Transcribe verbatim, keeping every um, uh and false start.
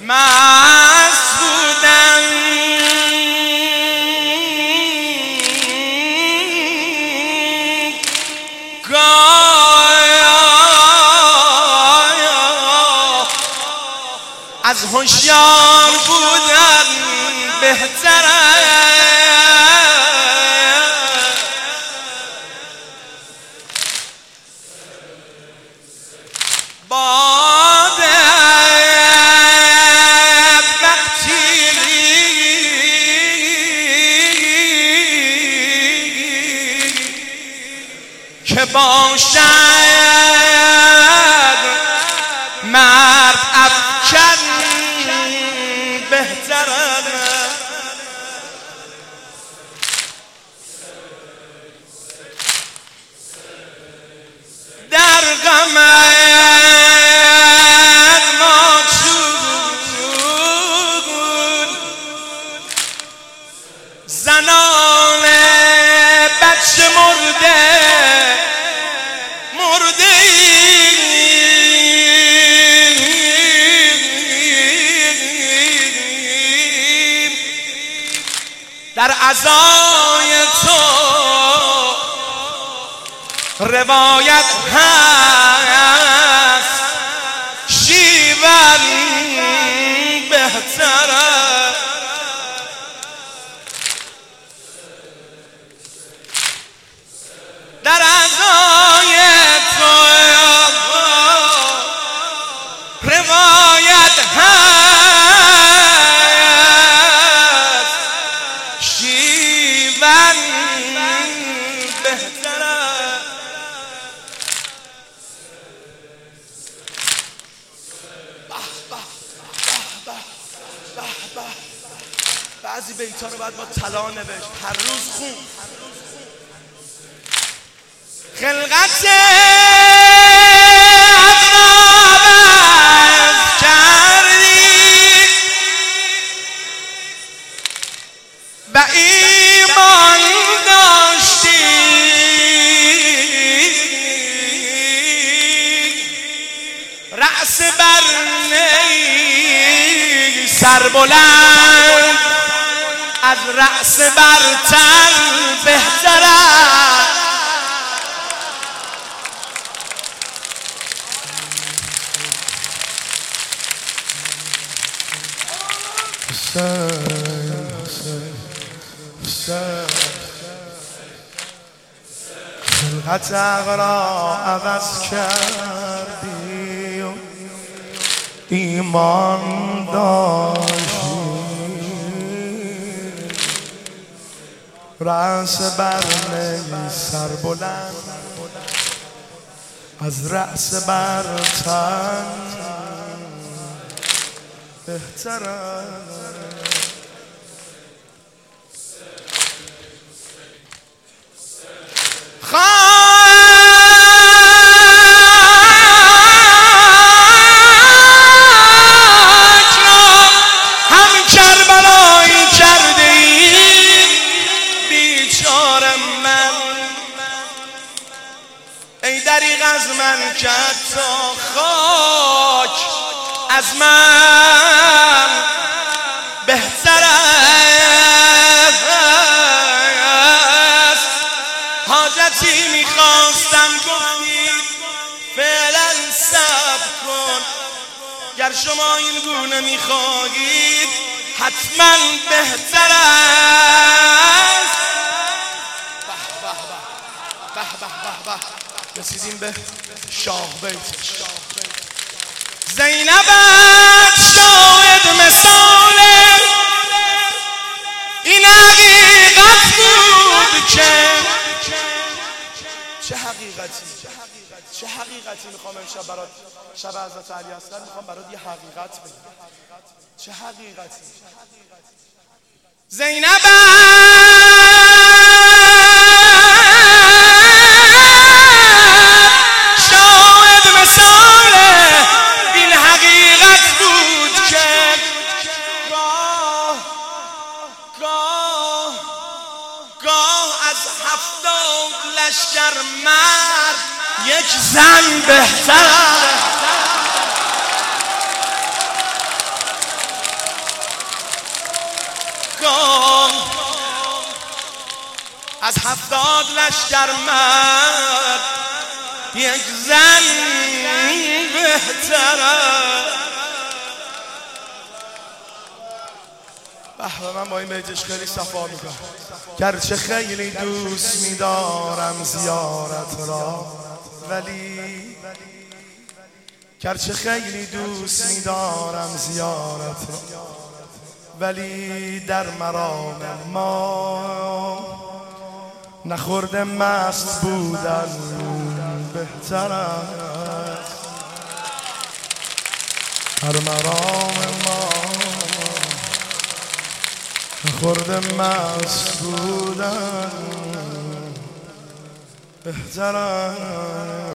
مست بودم از هوشیار بودن بهتره باده وقتی که باشد مرد افکن بهتره در غمت ماتون زنان بچه مرده مرده در عزای تو روایت هست شیون بهتره در عزای تو روایت هست شیون بهتره بعضی بیت‌ها رو باید با طلا نوشت هر روز خون خلقت عذاب کردی و ایمان داشتی رأس بر نی سر بلند از رأس برتر بهتره خلقت را عوض کردی و ایمان داشتی رأس بر نی سر بلند از رأس بر تن بهتره از من کرد تا خاک از من بهتر است حاجتی میخواستم گفتی فعلا صبر کن گر شما این گونه میخواهید حتما بهتر است به به به به رسیدیم به شاه بیت زینبت شاهد مثال این حقیقت بود که چه حقیقتی چه حقیقتی میخوام امشب برات شب حضرت علی اصغر میخوام برات یه حقیقت بگم چه حقیقتی زینبت لشکر مرد یک زن بهتر در مرد یک زن بهتره. به من با این بیتش خیلی صفا میکنم. گرچه خیلی دوست میدارم زیارت را، ولی گرچه خیلی دوست میدارم زیارت را، ولی در مرام ما نخورده مست بودن بهتر است. در مرام ما نخورده مست بودن بهتر است.